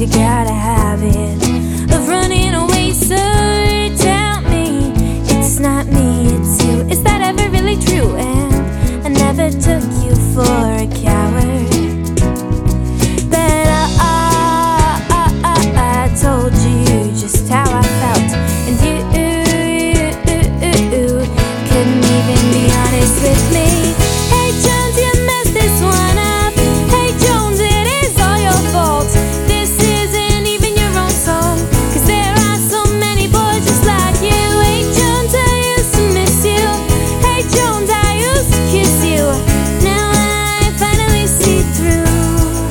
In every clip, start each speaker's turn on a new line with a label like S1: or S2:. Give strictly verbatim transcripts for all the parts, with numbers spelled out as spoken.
S1: gotta have it of running away. So tell me it's not me, it's you. Is that ever really true? And I never took you for a coward, but I, I, I, I told you just how I felt, and you couldn't even be honest with me. Hey Jones, you messed this one up. Hey Jones, it is all your fault. This isn't even your own song, 'cause there are so many boys just like you. Hey Jones, I used to miss you. Hey Jones, I used to kiss you. Now I finally see through.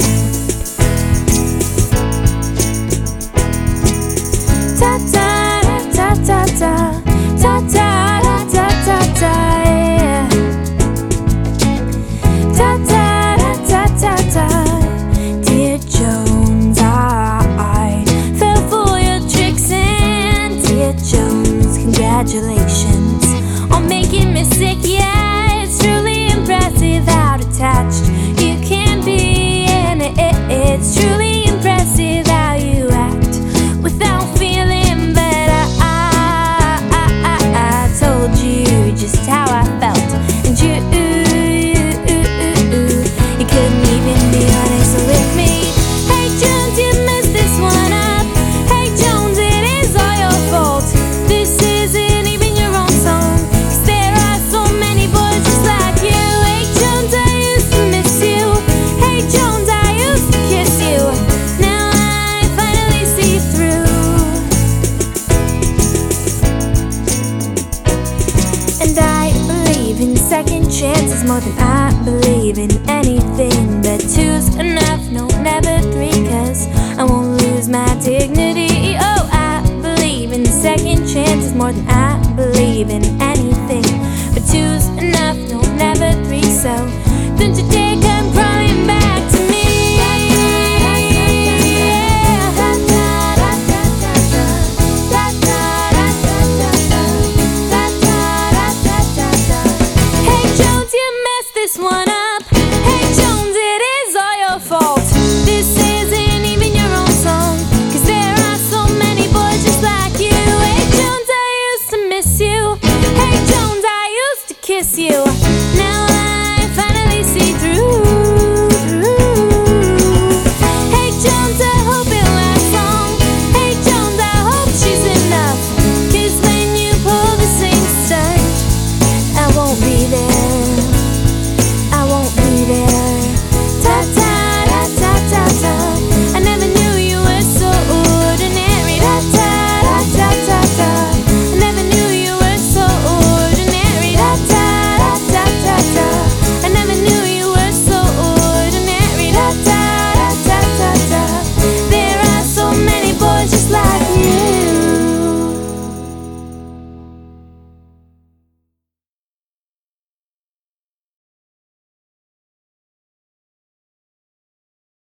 S1: Ta ta ta ta ta ta ta ta ta ta, yeah. Ta ta ta ta ta. Dear Jones, I fell for your tricks, and dear Jones, congratulations on making me sick. Yeah, it's truly impressive how detached you can be, and it, it, it's truly impressive how you act without feeling. But I, I, I, I, I told you just how I felt, and you, you couldn't even be honest with me. Hey Jones, you messed this one up. Hey Jones, it is all your fault. This isn't even your own song, 'cause there are so many boys just like you. Hey Jones, I used to miss you. Hey Jones, I used to kiss you. Now I finally see through. And I believe in second chances more than I believe in anything. But two's enough, no, never three, 'cause I won't lose my dignity. Oh, I believe in second chances more than I believe in anything. But two's enough, no, never three. So don't you dare come crawling back to me. Hey Jones, you messed this one up. Hey Jones, it is all your fault. This isn't even your own song, 'cause there are so many boys just like you. Hey Jones, I used to miss you. Hey Jones, I used to kiss you. Now I finally see through. Hey Jones, I hope it lasts long. Hey Jones, I hope she's enough, 'cause when you pull the same stunt, I won't be there.